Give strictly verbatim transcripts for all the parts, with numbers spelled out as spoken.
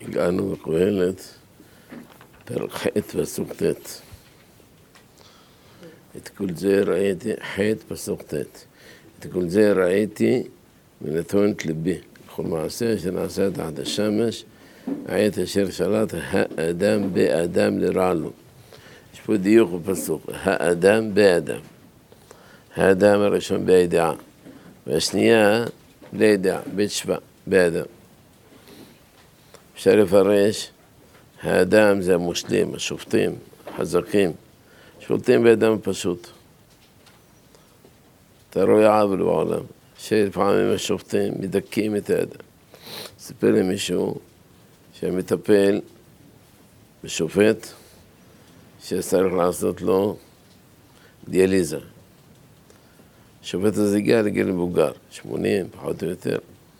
הגענו בקהלת, פרק ח' פסוק ט'. את כל זה ראיתי, ח' פסוק ט'. את כל זה ראיתי ונתונת ליבי. בכל מעשה שנעשה תחת השמש, העת אשר שלט האדם באדם לרע לו. יש פה דיוק בפסוק, האדם באדם. האדם הראשון בידיעה, והשנייה לידיעה, בית שבא, באדם. אפשר לפרש, האדם זה המושלים, השופטים, החזקים, שולטים באדם פשוט. אתה רואה עוול בעולם, שלפעמים השופטים מדכאים את האדם. סיפר לי מישהו שמטפל בשופט שצריך לעשות לו דיאליזה. השופט הזה הגיע לגיל מבוגר, שמונים, פחות או יותר.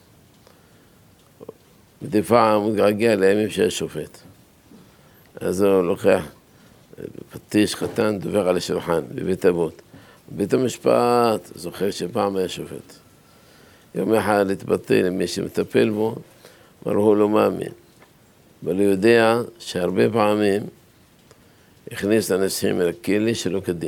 מדי פעם הוא הגיע לימים של השופט. אז הוא לוקח פטיש קטן, דובר על השולחן, בבית אבות. בבית המשפט, זוכר שפעם היה שופט. יום אחד התבטא למי שמטפל בו, אמר הוא לא מאמין. אבל הוא יודע שהרבה פעמים הכניס אנשים אל הכלא שלא כדין.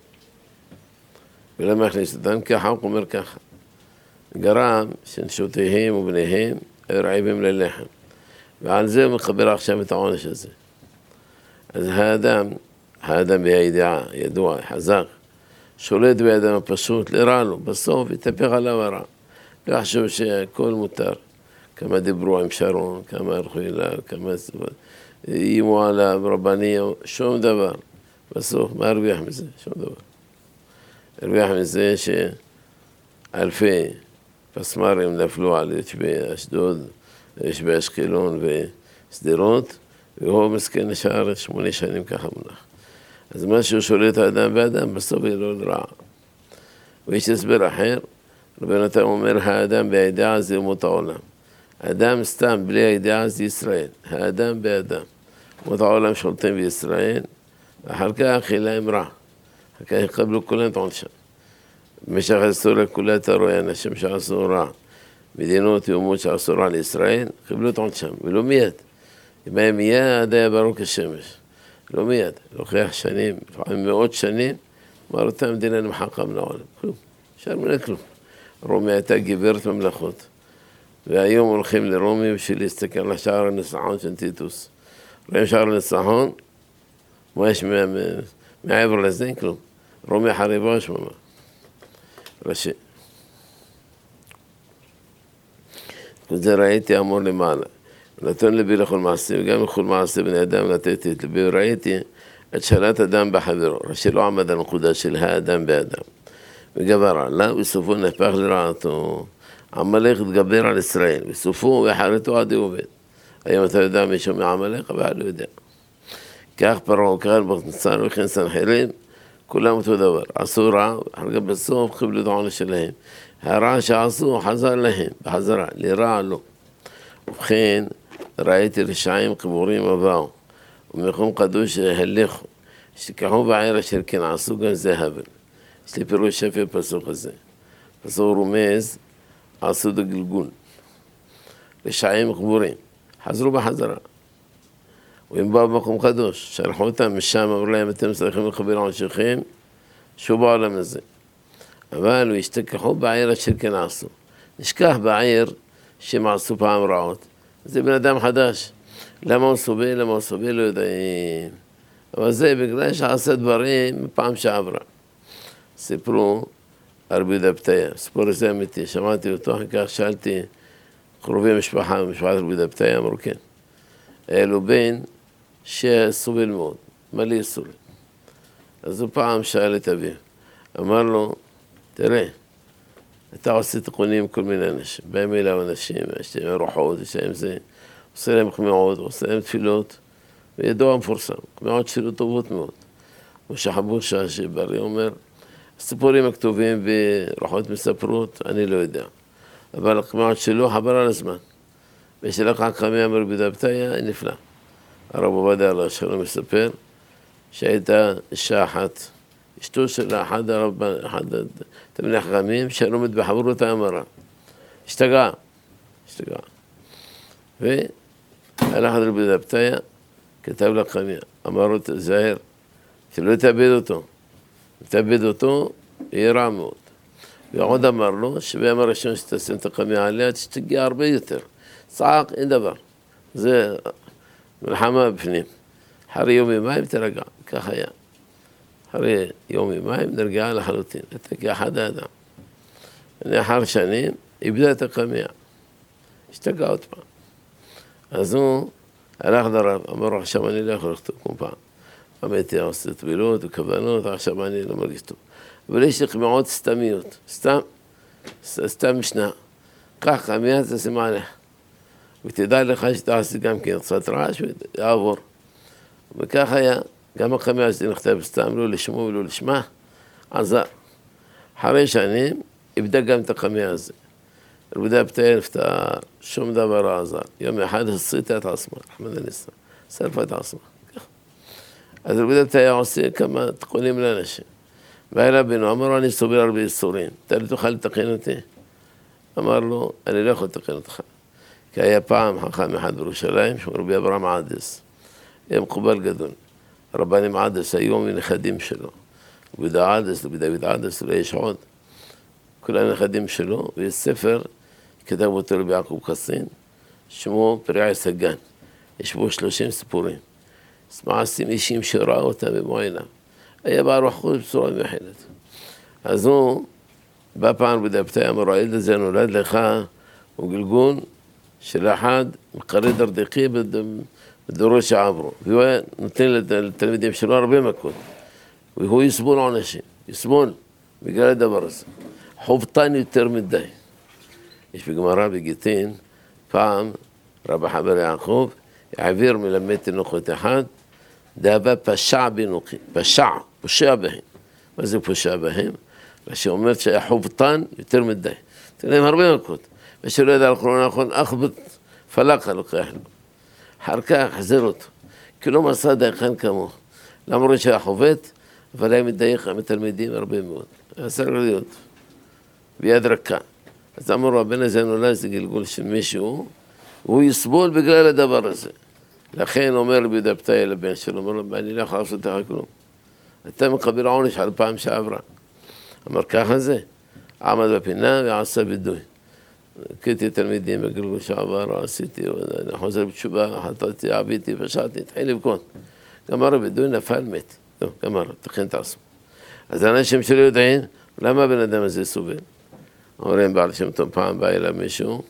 ולמה הכניס אותם? ככה הוא אומר ככה. גרם שנשותיהם ובניהם היו רעבים ללחם. ועל זה הוא מחבר עכשיו את העונש הזה. אז האדם, האדם בידיעה, ידוע, חזק, שולט באדם הפשוט, לרע לו, בסוף יתהפך עליו הרע. לא חשוב שהכל מותר. כמה דיברו עם שרון, כמה הלכו אליו, כמה איימו עליו, רבני, שום דבר. בסוף, מה הרוויח מזה? שום דבר. הרוויח מזה שאלפי פסמרים נפלו על יושבי אשדוד, יושבי אשקלון וסדירות, והוא מסכן נשאר שמונה שנים ככה מונח. אז מה שהוא שולט האדם באדם, בסוף יהיה לו לרע. ויש הסבר אחר, רבי נתן אומר, האדם בידיעה זה אומות העולם. האדם סתם בלי הידיעה זה ישראל, האדם באדם. אומות העולם שולטים בישראל, ואחר כך יהיה להם רע. אחר כך יקבלו כולם את עונשם. במשך ההיסטוריה כולה אתה רואה אנשים שעשו רע, מדינות יומות שעשו רע לישראל, קיבלו את עונשם, ולא מיד. אם היה מיד היה ברור כשמש. לא מיד, לוקח שנים, לפעמים מאות שנים, אמר אותה המדינה נמחקה מן העולם. כלום, אפשר מן כלום. רומי הייתה גברת ממלכות. והיום הולכים לרומי בשביל להסתכל על שער הניצחון של טיטוס. רואים שער הניצחון, מה יש מעבר לזה? כלום. רומי חריבה שממה. ראשי. וזה ראיתי אמור למעלה. נתון לבי לכל מעשה, וגם לכל מעשה בני אדם נתתי את לבי, וראיתי את שלט אדם בחברו. ראשי לא עמד על נקודה של האדם באדם. וגבר עליו, וסופו נהפך לרעתו. עמלך התגבר על ישראל, וסופו וחרתו עד עובד. היום אתה יודע מישהו מעמלך, אבל לא יודע. כך פרעה, כך נבוכדנצר וכן סנחריב, כולם אותו דבר. עשו רע, אחר כך בסוף קיבלו את העונש שלהם. הרע שעשו חזר להם, בחזרה, לרע לא. ובכן, ראיתי רשעים קבורים הבאו, ומקום קדוש הלכו, שכחו בעיר אשר כן עשו גם זה הבל. יש לי פירוש יפה פסוק הזה. פסוק רומז, עשו דגלגול. רשעים קבורים, חזרו בחזרה. והם באו במקום קדוש, שלחו אותם משם, אמרו להם, אתם צריכים לקבל עונשכם, שוב בעולם הזה. אבל השתכחו בעיר אשר כן עשו. נשכח בעיר שהם עשו פעם רעות. זה בן אדם חדש. למה הוא סובל? למה הוא סובל? לא יודעים. אבל זה בגלל שעשה דברים מפעם שעברה. סיפרו על רבי יהודה פתיה. סיפור הזה אמיתי. שמעתי אותו, אחר כך שאלתי קרובי משפחה, משפחת רבי יהודה פתיה, אמרו כן. היה לו בן שסובל מאוד, מלא סובל. אז הוא פעם שאל את אביו. אמר לו, תראה, אתה עושה תיקונים כל מיני אנשים, באים אליו אנשים, יש להם רוחות, יש להם זה, עושה להם חמיעות, עושה להם תפילות, וידוע המפורסם, חמיעות שלו טובות מאוד. ושחבור שברי אומר, הסיפורים הכתובים ברוחות מספרות, אני לא יודע, אבל החמיעות שלו חבר על הזמן, ושלך חכמי אמר רבי יהודה פתיה, נפלא. הרב עובדיה עליו שלום מספר, שהייתה אישה אחת, אשתו של אחד הרב, אחד תלמידי חכמים, שלומד בחברות האמרה. השתגעה, השתגעה. הלך רבי דבתיה, כתב לקמיה, אמר לו תזהר, שלא תאבד אותו, תאבד אותו, יהיה רע מאוד. ועוד אמר לו, שביום הראשון שתשים את הקמיה עליה, תשתגע הרבה יותר. צעק, אין דבר. זה מלחמה בפנים. אחרי יום ימיים תרגע, כך היה. אחרי יום ימיים נרגעה לחלוטין, אתה כאחד האדם. לאחר שנים, איבדה את הקמיה. השתגע עוד פעם. אז הוא הלך לרב, אמר לו, עכשיו אני לא יכול לכתוב כמו פעם. פעם הייתי עושה טבילות וכוונות, עכשיו אני לא מרגיש טוב. אבל יש לי קמיעות סתמיות, סתם, סתם משנה. כך, קמיה תשים עליה. ותדע לך שתעשי גם כן קצת רעש ויעבור. וכך היה, גם הקמיה שלי נכתב סתם, לא לשמו ולא לשמה, עזר. אחרי שנים, איבדה גם את הקמיה הזה. רבי דבתיה נפטר, שום דבר לא עזר. יום אחד הסריטה את עצמה, רחמנא ליצלן, שרפה את עצמה. אז רבי דבתיה עושה כמה תיקונים לאנשים. בא רבינו, אמר לו, אני סובל הרבה ייסורים, אתה לא תוכל לתקן אותי? אמר לו, אני לא יכול לתקן אותך. כי היה פעם חכם אחד בירושלים, שהוא רבי אברהם עדס. היה מקובל גדול. רבנים עדס היו מנכדים שלו. רבי דה עדס, רבי דוד עדס, אולי יש עוד. כולם נכדים שלו, ויש ספר, כתב אותו רבי יעקב חסין, שמו פריעי סגן. יש בו שלושים סיפורים. מעשים אישים שראה אותם במו עיניו. היה בעל חוץ בצורה מיוחדת. אז הוא בא פעם רבי דבתיה, אמר לו, הילד הזה נולד לך, הוא גלגון של אחד מקרי דרדקי בדורות שעברו. והוא היה נותן לתלמידים שלו הרבה מכות. והוא יסבול עונשים, יסבול בגלל הדבר הזה. חובטן יותר מדי. יש בגמרא בגיטין, פעם רבי חבר יעקב העביר מלמד תינוקות אחד, דאבה פשע בינוקי, פשע, פושע בהם. מה זה פושע בהם? שאומרת שהיה חובטן יותר מדי. תראה להם הרבה מכות. ושלא ידע על קורונה נכון, אחבט פלאקה לוקח לו. אחר כך החזיר אותו. כי לא מסע דייקן כמוהו. למרות שהיה חובט, אבל היה מדייק מתלמידים הרבה מאוד. היה צריך להיות. ביד רכה. אז אמרו, הבן הזה נולד, זה גלגול של מישהו, והוא יסבול בגלל הדבר הזה. לכן אומר רבי דבתיה לבן שלו, אומר לו, אני לא יכול לעשות לך כלום. אתה מקבל עונש על פעם שעברה. אמר, ככה זה. עמד בפינה ועשה וידוי. קראתי תלמידים בגלגול שעבר, עשיתי, אני חוזר בתשובה, חטאתי, עביתי, פשעתי, התחיל לבכות. גמר הוידוי, נפל, מת. טוב, גמר, תכין את עצמו. אז האנשים שלא יודעים, למה הבן אדם הזה סובל? אומרים, בעל שם טוב פעם בא אליו מישהו,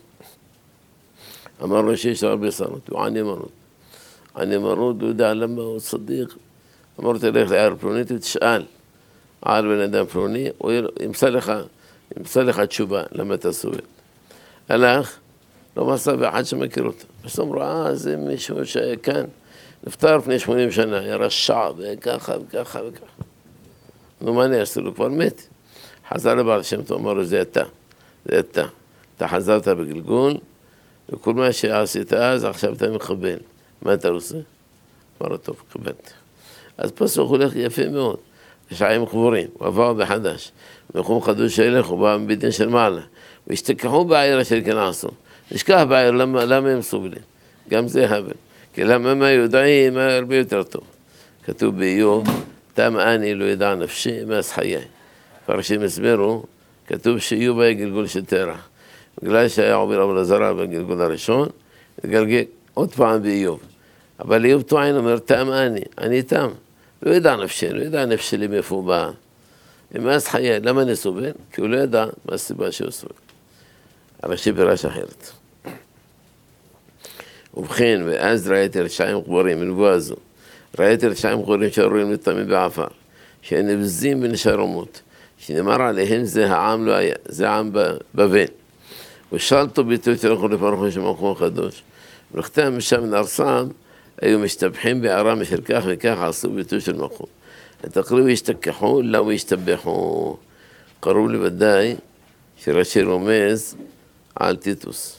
אמר לו שיש הרבה שרות, הוא עני מרות. עני מרות, הוא יודע למה הוא צדיק. אמר לו, תלך לעיר פלונית ותשאל על בן אדם פלוני, הוא ימצא לך, ימצא לך תשובה, למה אתה סובל. הלך, לא מסע באחד שמכיר אותו. בסוף אמרו, אה, זה מישהו שהיה כאן, נפטר לפני שמונים שנה, היה רשע, וככה וככה וככה. נו, מה אני אעשה לו? כבר מת. חזר לבעל שם טוב, אמר לו, זה אתה, זה אתה. אתה חזרת בגלגול, וכל מה שעשית אז, עכשיו אתה מקבל. מה אתה עושה? אמר לו, טוב, קבלתי. אז פסוק הולך יפה מאוד. רשעים קבורים, הוא עבר בחדש. מקום חדוש שילך, הוא בא מבדין של מעלה. והשתכחו בעיר אשר כן עשו. נשכח בעיר, למה, למה הם סובלים? גם זה הבל. כי למה הם יודעים, מה הרבה יותר טוב. כתוב באיוב, תם אני לא ידע נפשי, מאז חיי. פרשים הסברו, כתוב שאיוב היה גלגול של תרח. בגלל שהיה עובר עבודה זרה בגלגול הראשון, התגלגל עוד פעם באיוב. אבל איוב טוען אומר, תם אני, אני תם. לא ידע נפשי, לא ידע נפש שלי מאיפה הוא בא. מאז חיי, למה אני סובל? כי הוא לא ידע מה הסיבה שהוא סובל. אבל שפירש אחרת. ובכן, ואז ראיתי רשעים קבורים, מנבואה זו. ראיתי רשעים קבורים שרואים לטמאים בעפר, שנבזים בנשרומות, שנאמר עליהם זה העם לא היה, זה העם בבל. ושלטו ביטוי תלכו לפרחו של מקום הקדוש. ולכתם משם נרסם, היו משתבחים בערם של כך וכך עשו ביטוי של מקום. התקריבו ישתכחו, לא ישתבחו. קרוב לוודאי שרש"י רומז על טיטוס.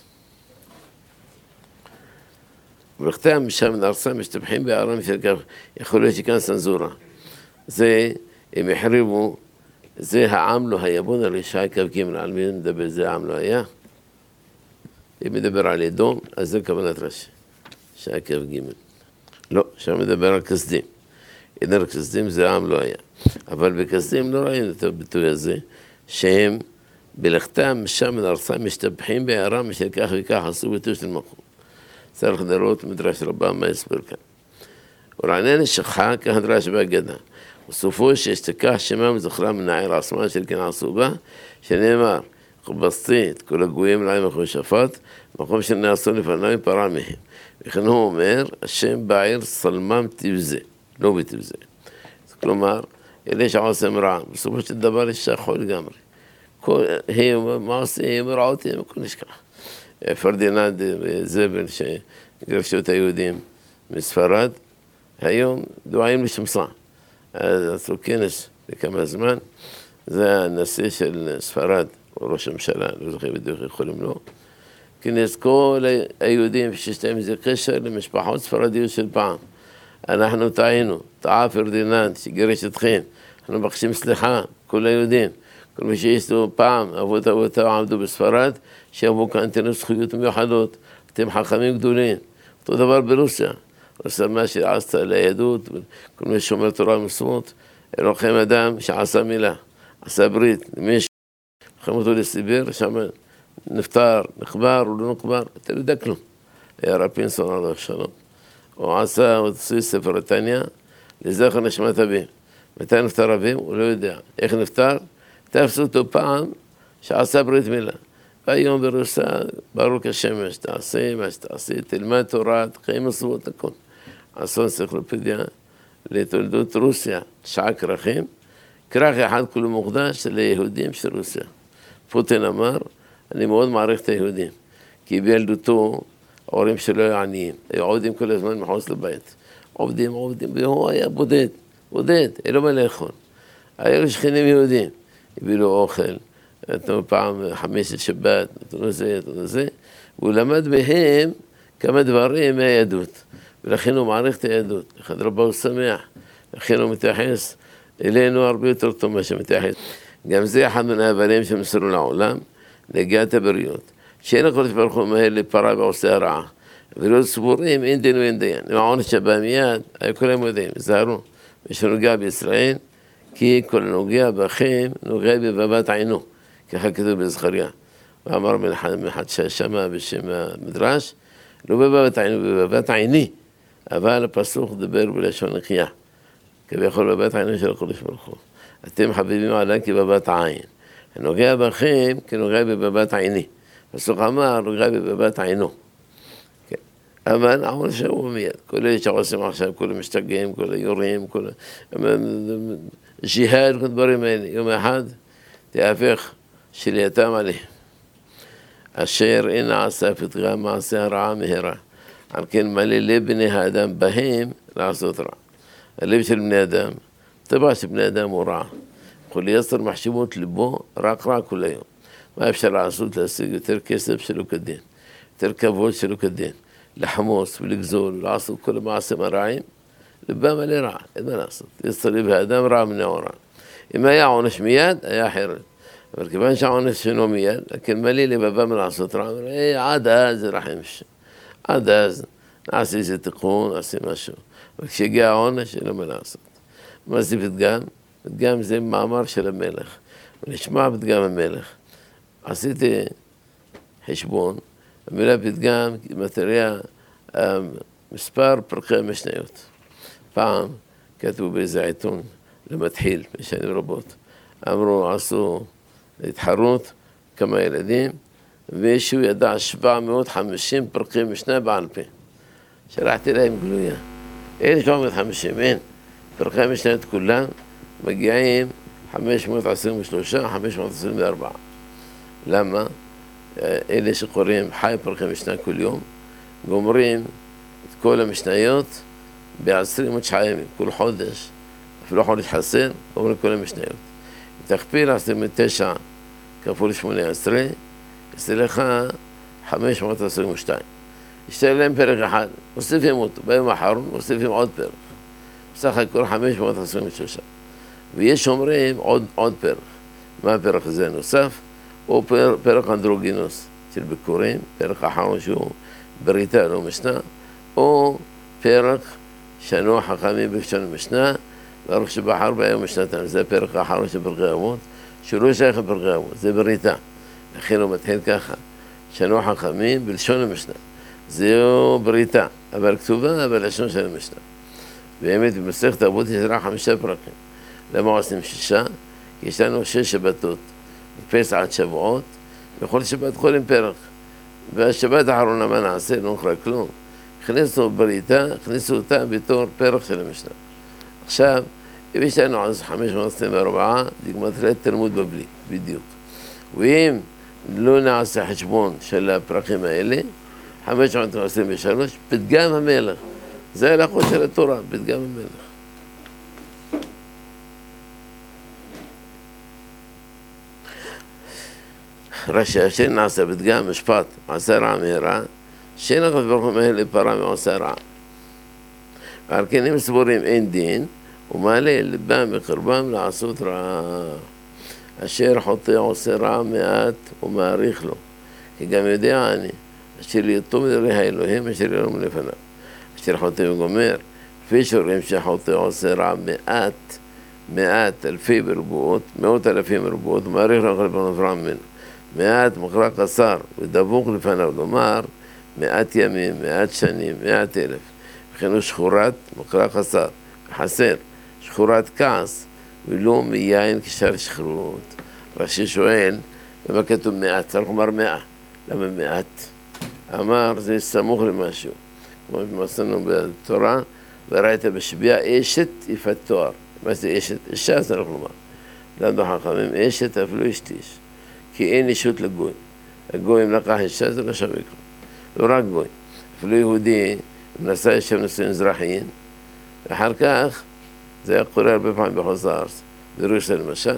ולכתם משם נרסם, משתבחים בערם של כך, יכול להיות שכאן סנזורה. זה, הם החריבו, זה העם לא היה. בוא נראה שי קו גימל, על מי מדבר, זה העם לא היה. אם מדבר על אדום, אז זה כוונת רש"י. שעה כף ג'. לא, שם מדבר על כסדים. עדר כסדים זה עם לא היה. אבל בכסדים לא ראינו את הביטוי הזה, שהם בלכתם שם לארצם משתבחים בעירם משל כך וכך עשו ביטוי של מקום. צריך לראות מדרש רבה מה יסבר כאן. ורענן שכחה כך דרש בהגדה. וסופו שהשתכח שמם זכרם מן העיר עצמה של כן עשו בה, שנאמר, כובסתי את כל הגויים לעם מכושפת, מקום שנעשו לפניו פרע מהם. וכן הוא אומר, השם בעיר סלמם תבזה, לא בתבזה. כלומר, אלה שעושים רע, בסופו של דבר יש שכחו לגמרי. הם מעשים, רעותי, הכל נשכח. פרדיננד זבל שגרשו את היהודים מספרד, היום דואעים לשמסה. אז עשו כנס לכמה זמן, זה הנשיא של ספרד, או ראש הממשלה, לא זוכר בדיוק יכולים לו, כנס כל היהודים שיש להם איזה קשר למשפחות ספרדיות של פעם. אנחנו טעינו, טעה פרדיננד שגירש אתכם, אנחנו מבקשים סליחה, כל היהודים, כל מי שיש לו פעם, אבות אבותיו עמדו בספרד, שיבואו כאן תנו זכויות מיוחדות, אתם חכמים גדולים. אותו דבר ברוסיה, עושה מה שעשתה ליהדות, כל מי שומר תורה ומצוות, לוחם אדם שעשה מילה, עשה ברית, למישהו, לוקחים אותו לסיביר, שם נפטר, נחבר או לא נחבר, אתה לא יודע כלום. היה רב פינסון עליו שלום. הוא עשה, הוא הוציא ספר תניא, לזכר נשמת אביו. מתי נפטר אביו? הוא לא יודע. איך נפטר? תפסו אותו פעם שעשה ברית מילה. והיום ברוסיה, ברוך השמש, תעשה מה שתעשה, תלמד תורה, תקיים מצוות, הכל. עשו אנציקלופדיה לתולדות רוסיה, תשעה כרכים, כרך אחד כולו מוקדש ליהודים של רוסיה. פוטין אמר, אני מאוד מעריך את היהודים, כי בילדותו ההורים שלו היו עניים, היו עובדים כל הזמן מחוץ לבית, עובדים, עובדים, והוא היה בודד, בודד, אין לו מה לאכול. היו שכנים יהודים, הביאו לו אוכל, נתנו פעם חמשת שבת, נתנו זה, נתנו זה, והוא למד מהם כמה דברים מהיהדות, ולכן הוא מעריך את היהדות, אחד רבה הוא שמח, לכן הוא מתייחס אלינו הרבה יותר טוב מה שמתייחס. גם זה אחד מן ההבלים שמסרו לעולם, נגיעת הבריות, שאין הקודש ברוך הוא מהר לפרה ועושה הרעה, ולא סבורים אין דין ואין דיין. עם העונש שבא מיד, היו כולם יודעים, זהרו, מי שנוגע בישראל, כי כל נוגע בכם, נוגע בבבת עינו, ככה כתוב בזכריה. ואמר מאחד ששמע בשם המדרש, לא בבבת עינו, בבבת עיני, אבל הפסוק דבר בלשון נקייה, כביכול בבבת עינו של הקודש ברוך הוא. אתם חביבים עליי כבבת עין. נוגע בכם כנוגע בבבת עיני. פסוק אמר, נוגע בבבת עינו. אבל העונש הוא מיד. כל אלה שעושים עכשיו, כל המשתגעים, כל היורים, כל ג'יהאד, כל דברים האלה. יום אחד תהפך שלייתם עליהם. אשר אין עשה פתגם מעשה הרעה מהרה. על כן מלא לב בני האדם בהם לעשות רע. הלב של בני אדם, טבע שבני אדם הוא רע. כל יצר מחשבות ליבו רק רע כל היום. מה אפשר לעשות? להשיג יותר כסף שלא כדין, יותר כבוד שלא כדין, לחמוס ולגזול, לעשות כל המעשים הרעים, ליבם מלא רע, אין מה לעשות. יצר לב האדם רע מנעורם. אם היה עונש מיד, היה אחרת. אבל כיוון שהעונש שלו מיד, לכן מלא לבבם לעשות רע, עד אז זה רחם שם. עד אז נעשה איזה תיקון, נעשה משהו. אבל כשהגיע העונש, אין לו מה לעשות. מה זה פתגם? פתגם זה מאמר של המלך. ונשמע פתגם המלך. עשיתי חשבון, המילה פתגם מטריה מספר פרקי המשניות. פעם כתבו באיזה עיתון למתחיל, בשנים רבות. אמרו, עשו התחרות כמה ילדים, וישהו ידע שבע מאות וחמישים פרקי משנה בעל פה. שלחתי להם גלויה. אין שבע מאות וחמישים, אין. פרקי משנה את כולם מגיעים חמש מאות עשרים ושלוש, חמש מאות עשרים וארבע. למה? אלה שקוראים חי פרקי משנה כל יום, גומרים את כל המשניות ב-עשרים ותשעה ימים, כל חודש, אפילו חודש חסר, גומרים כל המשניות. תכפיל עשרים ותשע כפול שמונה עשרה, יצא לך חמש מאות עשרים ושתיים. ישתהיה להם פרק אחד, מוסיפים אותו, ביום האחרון מוסיפים עוד פרק. בסך הכל חמש מאות עשרים ושלוש. ויש אומרים עוד, עוד פרק. מה הפרק הזה נוסף? או פרק, פרק אנדרוגינוס של ביקורים, פרק האחרון שהוא בריתה, לא משנה, או פרק שנו חכמים בלשון המשנה, וארוך שבחר בהם משנתם. זה הפרק האחרון של פרקי אבות, שהוא לא שייך לפרקי אבות, זה בריתה. לכן הוא מתחיל ככה, שנו חכמים בלשון המשנה. זהו בריתה, אבל כתובה בלשון של המשנה. באמת במסכת אבות יש רק חמישה פרקים. למה עושים שישה? כי יש לנו שש שבתות, מפסח עד שבועות, בכל שבת חולים פרק. והשבת האחרונה מה נעשה? לא נקרא כלום. הכניסו בריתה, הכניסו אותה בתור פרק של המשנה. עכשיו, אם יש לנו אז חמש מאות עשרים וארבע, זה מתחיל תלמוד בבלי, בדיוק. ואם לא נעשה חשבון של הפרקים האלה, חמש מאות עשרים ושלוש, פתגם המלך. זה הלכות של התורה, פתגם המלך. רש"י, אשר נעשה פתגם משפט, עשה רע מהרע, שאין הקדוש ברוך הוא מהר להיפרע מעושה רע. ועל כן הם סבורים אין דין, ומעלה לבם מקרבם לעשות רע. אשר חוטא עושה רע מעט ומעריך לו, כי גם יודע אני, אשר יתום דברי האלוהים אשר ירום לפניו. אשר חוטא וגומר, כפי שרואים שחוטא עושה רע מעט, מעט אלפי ברבועות, מאות אלפים ברבועות, ומעריך לו כל פרע ממנו. מעט מקרא קצר ודבוק לפניו, כלומר מעט ימים, מעט שנים, מעט אלף. וכן הוא שחורת מקרא קצר, חסר, שחורת כעס, ולא מיין כשאר שחרות. רש"י שואל, למה כתוב מעט? צריך לומר מאה. למה מעט? אמר, זה סמוך למשהו. כמו שמצאנו בתורה, וראית בשביע אשת יפת תואר. מה זה אשת? אישה צריך לומר. למדו חכמים, אשת אפילו אשתיש. כי אין אישות לגוי. הגוי אם לקח אישה זה לא שווה כלום. לא רק גוי. אפילו יהודי, אם נשא אישה נשואים אזרחיים, ואחר כך, זה היה קורה הרבה פעמים בחוץ לארץ. ברוסיה למשל,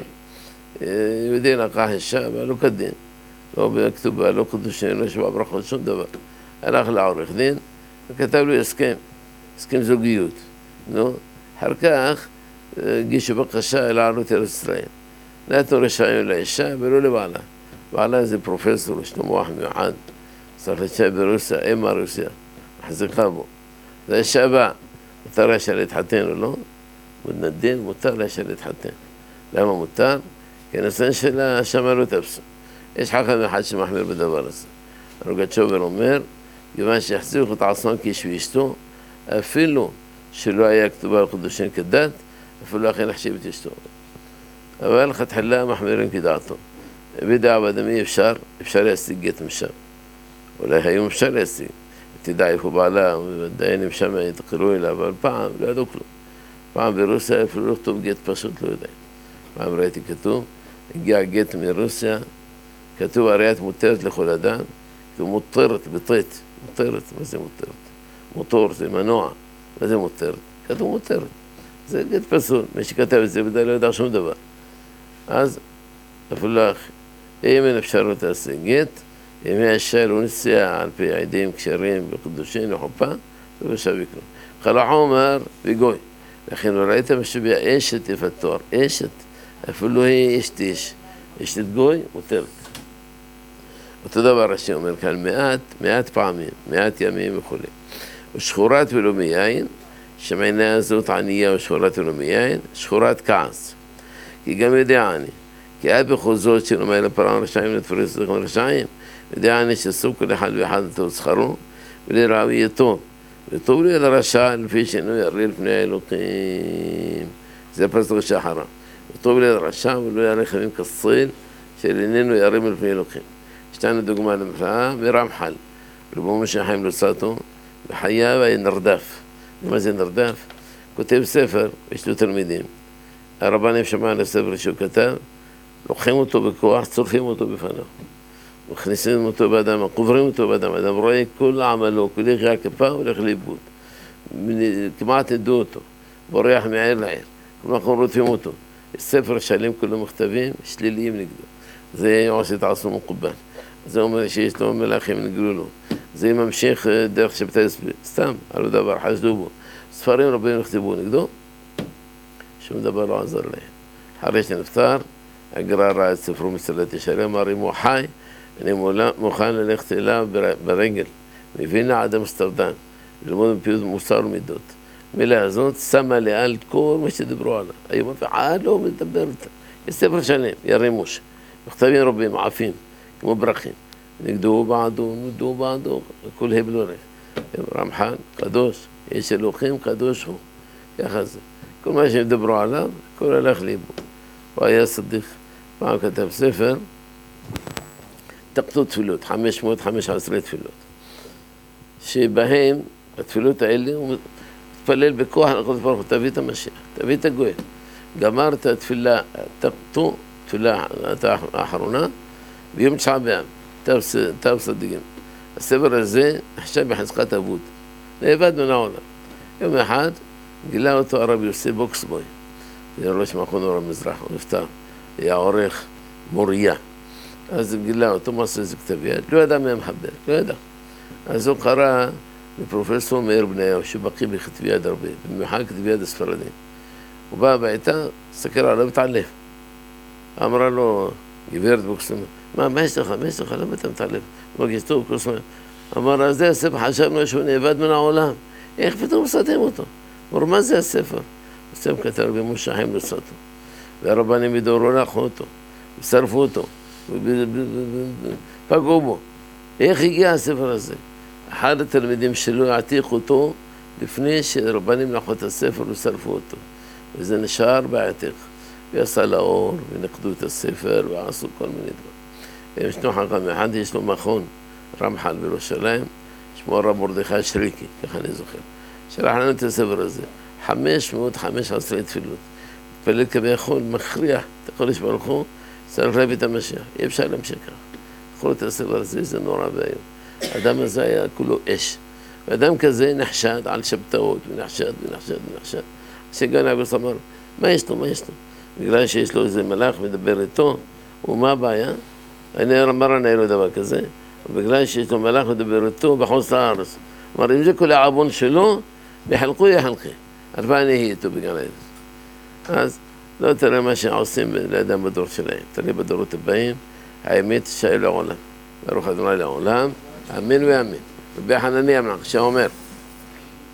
יהודי לקח אישה, אבל לא כדין. לא בכתובה, לא קדושים, לא שבע ברכות, שום דבר. הלך לעורך דין, וכתב לו הסכם, הסכם זוגיות. נו, אחר כך, הגישו בקשה לעלות ארץ ישראל. נתנו רשעים לאישה ולא לבעלה. בעלה זה פרופסור, יש לו מוח מיוחד. צריך לתשאר ברוסיה, אימה רוסיה, מחזיקה בו. זה אישה באה, מותר לאישה להתחתן או לא? מתנדין, מותר לאישה להתחתן. למה מותר? כי הניסיון שלה שמה לא תפסו. יש חכם אחד שמחמיר בדבר הזה. רוגצ'ובר אומר, כיוון שיחזיקו את עצמם כאיש ואשתו, אפילו שלא היה כתובה על קדושים כדת, אפילו לכן החשיב את אשתו. אבל לכתחילה מחמירים כדעתו. בדעה אי אפשר, אפשר להשיג גט משם. אולי היום אפשר להשיג. תדע איפה בעלה, דיינים שם יתקלו אליו, אבל פעם לא ידעו כלום. פעם ברוסיה אפילו לא כתוב גט פשוט, לא יודע. פעם ראיתי כתוב, הגיע גט מרוסיה, כתוב הריית מותרת לכל אדם, כתוב מותרת, בטית, מותרת, מה זה מותרת? מוטור, זה מנוע, מה זה מותרת? כתוב מותרת. זה גט פסול, מי שכתב את זה בדי לא יודע שום דבר. אז אפילו לך, אם אין אפשרות להשיג גט, אם האישה לא נסיעה על פי עדים קשרים וקדושים לחופה, זה לא שווה כלום. חלח אומר וגוי. לכן לא ראית משביע אשת יפת תואר, אשת, אפילו היא אשת איש, אשת גוי מותרת. אותו דבר רש"י אומר כאן, מעט, מעט פעמים, מעט ימים וכו'. ושחורת ולא מיין, שמעינה הזאת ענייה ושחורת ולא מיין, שחורת כעס. כי גם יודע אני, כי עד בחוזות שנאמר לפרעה רשעים לתפרס לכם רשעים, יודע אני שסוף כל אחד ואחד את שכרו, ולרעו יהיה טוב. וטוב לי לרשע לפי שאינו יראה לפני האלוקים. זה פסוק שאחריו. וטוב לי לרשע ולא יראה חמים כסריל, שאיננו יראה לפני אלוקים. יש לנו דוגמה למפלאה מרמח"ל. רבו משה חיים לוסאטו, בחייו היה נרדף. מה זה נרדף? כותב ספר, יש לו תלמידים. הרבנים שמע על הספר שהוא כתב, לוקחים אותו בכוח, צורפים אותו בפניו. מכניסים אותו באדם, קוברים אותו באדם, אדם רואה כל עמלו, כל יחי הכפה, הולך לאיבוד. כמעט ידעו אותו, בורח מעיר לעיר. כלומר, אנחנו רודפים אותו. ספר שלם כולו מכתבים, שליליים נגדו. זה עושה את עצמו מקובל. זה אומר שיש לו מלאכים נגלו לו. זה ממשיך דרך שבתי סתם, על דבר, חשדו בו. ספרים רבים נכתבו נגדו, שום דבר לא עזר להם. אחרי שנפטר, הגר"א ראה את ספרו מסילת ישרים, אמר אם הוא חי, אני מוכן ללכת אליו ברגל, מווילנה עד אמסטרדם, ללמוד בפיוט מוסר ומידות. המילה הזאת שמה לאל כל מה שדיברו עליו. היום אף אחד לא מדבר איתה. יש ספר שלם, ירימוש, מכתבים רבים, עפים, כמו ברכים. נגדו בעדו, נגדו בעדו, כל הבלו רב. רמח"ל, קדוש, יש אלוהים, קדוש הוא. ככה זה. כל מה שדיברו עליו, הכל הלך ליבו. הוא היה צדיק. פעם כתב ספר, תקתו תפילות, חמש מאות וחמש עשרה תפילות. שבהם, התפילות האלה, הוא מתפלל בכוח, הקדוש ברוך הוא, תביא את המשיח, תביא את הגואל. גמר את התפילה, תקתו, תפילה האחרונה, ביום תשעה באב, תו צדיקים. הספר הזה נחשב בחזקת אבוד, נאבד מן העולם. יום אחד גילה אותו הרב יוסי בוקסבוי, זה ראש מכון אור המזרח, הוא נפטר, היה עורך מוריה. אז גילה אותו, מה עושה איזה כתב יד, לא ידע מי המחבר, לא ידע. אז הוא קרא לפרופסור מאיר בניהו, שבקי בכתבי יד הרבה, במיוחד כתבי יד הספרדים. הוא בא הביתה, סקר עליו ותעלף. אמרה לו, גברת בוקסבוי, מה, מה יש לך, מה יש לך, למה אתה מתעלף? הוא מגיש טוב, קוסמי. אמר, אז זה הספר, חשבנו שהוא נאבד מן העולם. איך פתאום סתם אותו? אמר, מה זה הספר? הספר כתב במושחים לסתו. והרבנים בדורו לקחו אותו, ושרפו אותו, פגעו בו. איך הגיע הספר הזה? אחד התלמידים שלו העתיק אותו לפני שרבנים לקחו את הספר ושרפו אותו. וזה נשאר בעתיק. ויצא לאור, ונקדו את הספר, ועשו כל מיני דברים. ישנו חכם אחד, יש לו מכון, רמח"ל בירושלים, שמו הרב מרדכי שריקי, ככה אני זוכר. שלח לנו את הספר הזה, חמש מאות וחמש עשרה תפילות. התפלל כביכול, מכריח את הקדוש ברוך הוא, צריך להביא את המשיח. אי אפשר להמשיך ככה. קחו את הספר הזה, זה נורא ואיום. האדם הזה היה כולו אש. ואדם כזה נחשד על שבתאות, ונחשד, ונחשד, ונחשד. שגן אביס אמר, מה יש לו, מה יש לו? בגלל שיש לו איזה מלאך מדבר איתו, ומה הבעיה? אני אמר, אני לא דבר כזה. בגלל שיש לו מלאך מדבר איתו בחוץ לארץ. אמר, אם זה כל העוון שלו, בחלקו יחלקי. ארבע אני אהיה איתו בגלל זה. אז לא תראה מה שעושים לאדם בדור שלהם. תראה בדורות הבאים, האמת תשאר לעולם. ברוך ה' לעולם, אמן ואמן. רבי חנניה אמר, שאומר,